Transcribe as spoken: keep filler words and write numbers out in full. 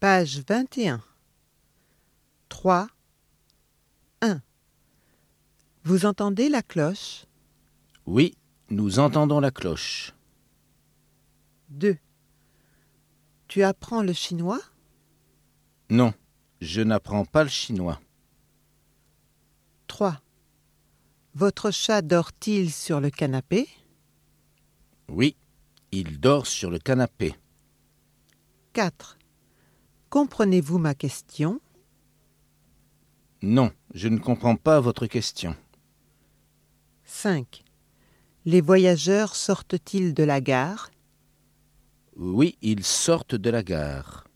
Page vingt et un. trois. un. Vous entendez la cloche? Oui, nous entendons la cloche. deux. Tu apprends le chinois? Non, je n'apprends pas le chinois. trois. Votre chat dort-il sur le canapé? Oui, il dort sur le canapé. quatre. Comprenez-vous ma question? Non, je ne comprends pas votre question. cinq. Les voyageurs sortent-ils de la gare? Oui, ils sortent de la gare.